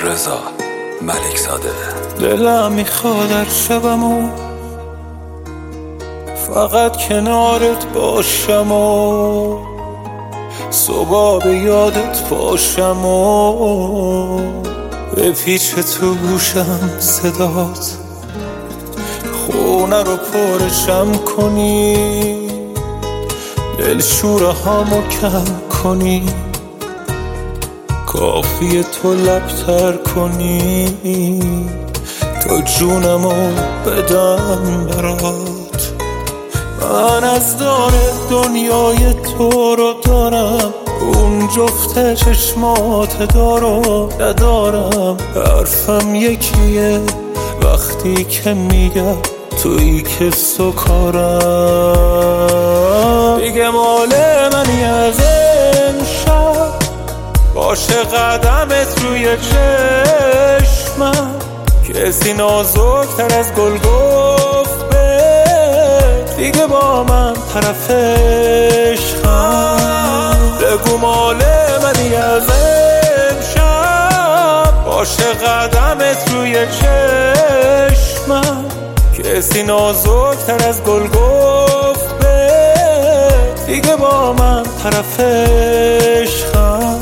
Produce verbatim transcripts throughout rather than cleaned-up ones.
رضا ملک زاده. دلم میخواد هر شبمو فقط کنارت باشم و صبح به یادت باشم و به پیچ تو گوشم صدات خونه رو پرشم کنی، دلشوره هامو کم کنی، کافیه تو لبتر کنی تا جونمو بدم برات. من از دار دنیای تو رو دارم، اون جفت چشمات دارو ندارم. حرفم یکیه وقتی که میگم تویی که سکارم. دیگه مال منی از امشب، باشه قدمت روی چشمم، کسی نازکتر از گل گفت به دیگه با من طرف عشقم. بگو مال منی از امشب، باشه قدمت روی چشمم، کسی نازکتر از گل گفت به دیگه با من طرف عشقم.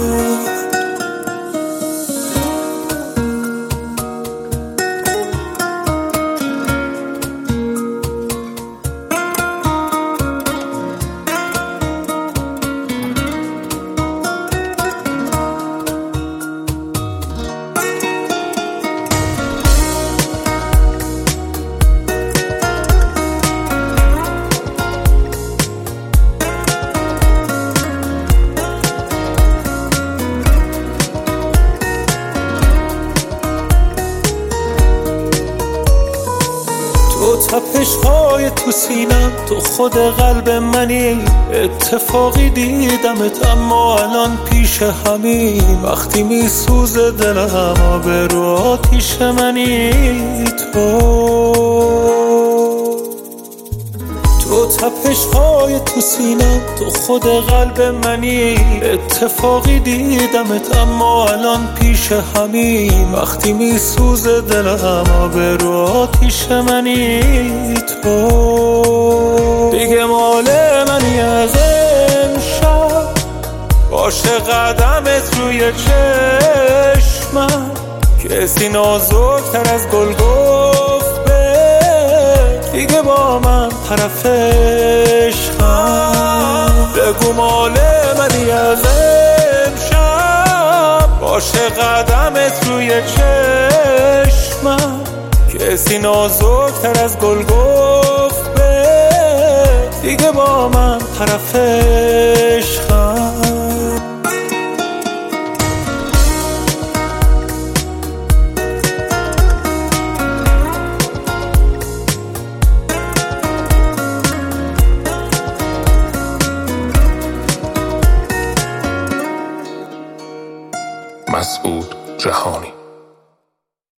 تو تپش های تو سینم، تو خود قلب منی. اتفاقی دیدمت اما الان پیش همین، وقتی میسوزه دلم آب رو آتیش منی. تو تو تپش های تو سینم، تو خود قلب منی. اتفاقی دیدمت اما الان پیش همین، وقتی میسوزه دلم آب رو آتیش منی. تو دیگه مال منی از امشب، باشه قدمت روی چشمم، کسی نازکتر از گل گفت به دیگه با من طرف عشقم. بگو مال منی از امشب، باشه قدمت روی چشمم، کسی نازکتر از گل گفت به دیگه با من طرف عشقم. مسعود جهانی.